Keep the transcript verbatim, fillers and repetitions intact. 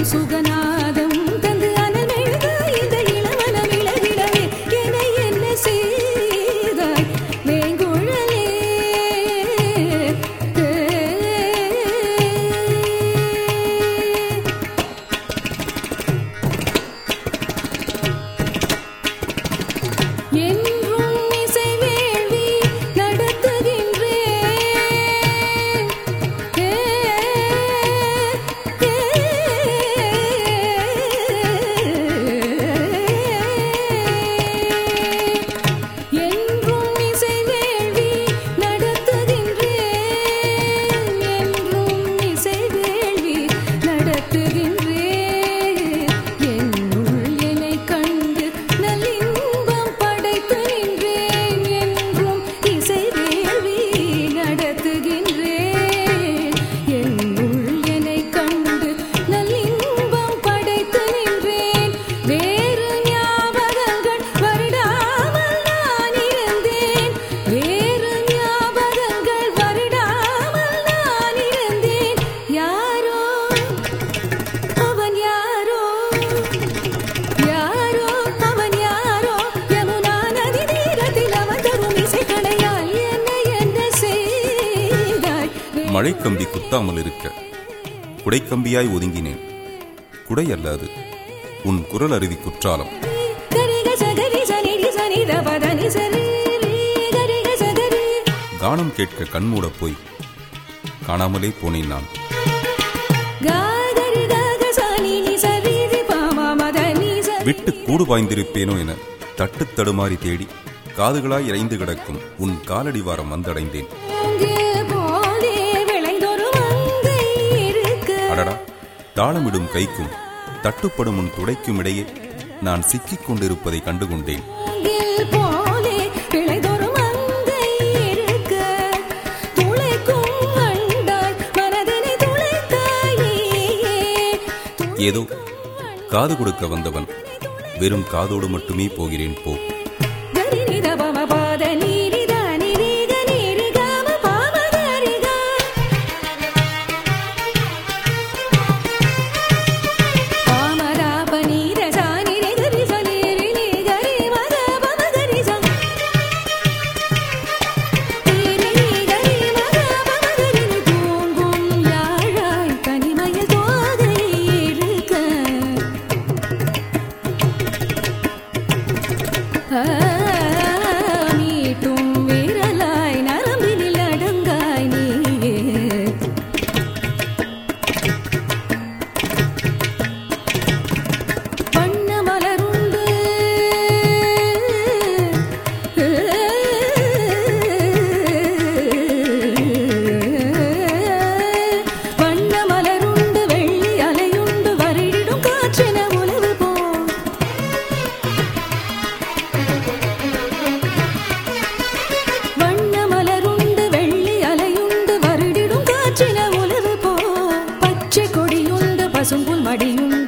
சுகநாதம் தந்து அனமெழுத இந்த இளமனம் இளவிடவே என்னை என்ன செய்தாய் வேங்குழலே. என்றும் இசை வேள்வி நடத்துகின்றேன். என்றும் இசை வேள்வி நடத்துகின்றேன். என்றும் இசை வேள்வி நடத்துகின்றேன். என்னுள் என்னை கண்டு நல்லின்பம் படைத்து நின்றேன். என்றும் இசை வேள்வி நடத்துகின்றேன். என்னுள் என்னை கண்டு நல்லின்பம் படைத்து நின்றேன். வேறு ஞாபகங்கள் வருடாமல் நான் இருந்தேன். வேறு ஞாபகங்கள் வருடாமல் நான் இருந்தேன். யாரோ அவன் யாரோ யாரோ அவன் யாரோ யமுனா நதி தீரத்தில் அவன் தரும் இசைக்கணையால் என்னை என்ன செய்தாய். மழைக்கம்பி குத்தாமல் இருக்க குடைக்கம்பியாய் ஒதுங்கினேன். குடை அல்லாது உன் குரல் அருவி குற்றாலம். கரிக சகரி சனிடி சனித பதனி சரி கரிக சகரி கானம் கேட்க கண்மூடப் போய் காணாமலே போனேன் நான். காகரி காக சனினி சரி பாமா மதனி சரி விட்டு கூடு பாய்ந்திருப்பேனோ என தட்டு தடுமாறி தேடி காதுகளாய் இறைந்து கிடக்கும் உன் காலடி வாரம் வந்தடைந்தேன். போலே விளைந்தொரு மங்கை இருக்க. அடடா, தாளமிடும் கைக்கும் தட்டுப்படும் உன் துடைக்கும் இடையே நான் சிக்கிக் கொண்டிருப்பதை கண்டுகொண்டேன். போலே விளைந்தொரு மங்கை இருக்க. துளைக்கும் கண்டாய் மனதினை துளைத்தாயே. ஏதோ காது கொடுக்க வந்தவன் வெறும் காதோடு மட்டுமே போகிறேன் போ. கரினித பம பாத நீரித நிரிக நிரிகம பாம கரிக. பாமரா பனீர சானிரி கரி சனிரி நி கரி மத பம கரி ச. நீரி கரி மத பம கரி நி தூங்கும் யாழாய் கனிமயில் தோகை இருக்க. மீட்டும் விரலாய் நரம்பினில் அடங்காய் நீயே. வண்ண மலருண்டு வண்ண மலருண்டு வெள்ளி அலையுண்டு வருடிடும் காற்றின உலவு போ. வண்ண மலருண்டு வெள்ளி அலையுண்டு வருடிடும் காற்றின உலவு போ. பச்சை கொடியுண்டு பசும்புல் மடியுண்டு